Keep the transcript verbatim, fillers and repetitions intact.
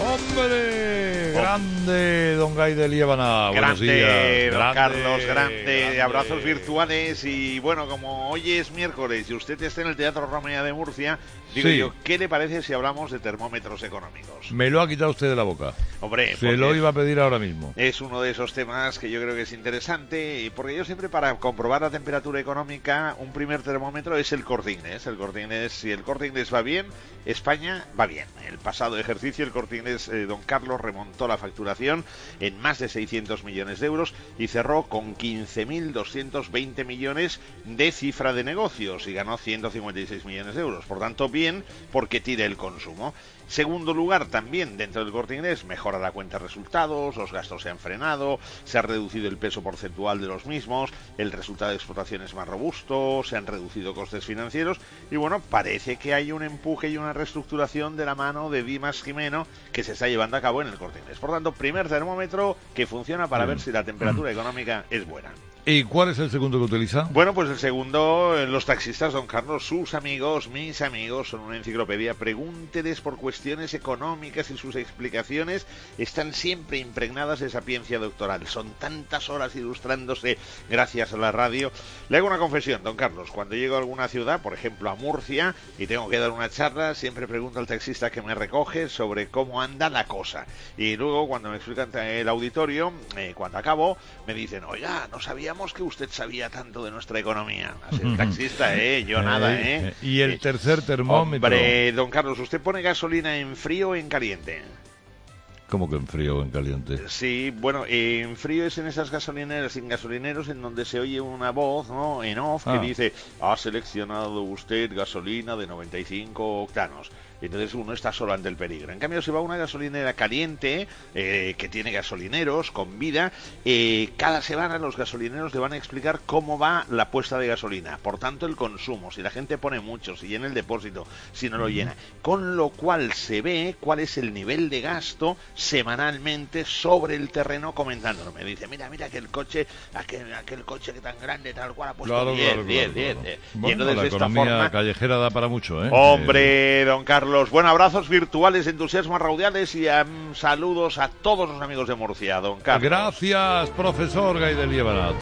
¡Hombre! Grande, don Gay de Liébana. Buenos Grande, días. don Grande, Carlos, grande, grande. abrazos virtuales. Y bueno, como hoy es miércoles y usted está en el Teatro Romea de Murcia, digo Sí. yo, ¿qué le parece si hablamos de termómetros económicos? Me lo ha quitado usted de la boca. Hombre, Se lo porque iba a pedir ahora mismo. es uno de esos temas que yo creo que es interesante, y porque yo siempre, para comprobar la temperatura económica, un primer termómetro es el Corte Inglés. El Corte Inglés, si el Corte Inglés va bien, España va bien. El pasado ejercicio el Corte Inglés, eh, don Carlos, remontó la facturación en más de seiscientos millones de euros y cerró con quince mil doscientos veinte millones de cifra de negocios y ganó ciento cincuenta y seis millones de euros. Por tanto, bien, porque tira el consumo. Segundo lugar, también dentro del Corte Inglés, mejora la cuenta de resultados, los gastos se han frenado, se ha reducido el peso porcentual de los mismos, el resultado de explotación es más robusto, se han reducido costes financieros y bueno, parece que hay un empuje y una reestructuración de la mano de Dimas Jimeno que se está llevando a cabo en el Corte Inglés. Por tanto, primer termómetro que funciona para ver si la temperatura económica es buena. ¿Y cuál es el segundo que utiliza? Bueno, pues el segundo, los taxistas, don Carlos, sus amigos, mis amigos, son una enciclopedia. Pregúnteles por cuestiones económicas y sus explicaciones están siempre impregnadas de sapiencia doctoral. Son tantas horas ilustrándose gracias a la radio. Le hago una confesión, don Carlos. Cuando llego a alguna ciudad, por ejemplo a Murcia, y tengo que dar una charla, siempre pregunto al taxista que me recoge sobre cómo anda la cosa. Y luego, cuando me explican el auditorio, eh, cuando acabo, me dicen, oiga, no sabía que usted sabía tanto de nuestra economía. Así, el taxista, ¿eh? Yo nada, ¿eh? Y el tercer termómetro. Hombre, don Carlos, ¿usted pone gasolina en frío o en caliente? ¿Cómo que en frío o en caliente? Sí, bueno, en frío es en esas gasolineras, en gasolineros, en donde se oye una voz, ¿no?, en off, Ah. que dice, ha seleccionado usted gasolina de noventa y cinco octanos. Entonces uno está solo ante el peligro. En cambio, si va a una gasolinera caliente, eh, que tiene gasolineros con vida, eh, cada semana los gasolineros le van a explicar cómo va la puesta de gasolina. Por tanto, el consumo, si la gente pone mucho, si llena el depósito, si no lo llena. Con lo cual se ve cuál es el nivel de gasto semanalmente sobre el terreno, comentándolo. Me dice, mira, mira aquel coche, aquel, aquel coche que tan grande, tal cual, ha puesto Claro, diez, claro, diez, claro, diez, claro. diez. Bueno, Y entonces la de esta economía forma... callejera da para mucho, ¿eh? Hombre, don Carlos, bueno, abrazos virtuales, entusiasmos radiales y um, saludos a todos los amigos de Murcia, don Carlos. Gracias, profesor Gay de Liébana.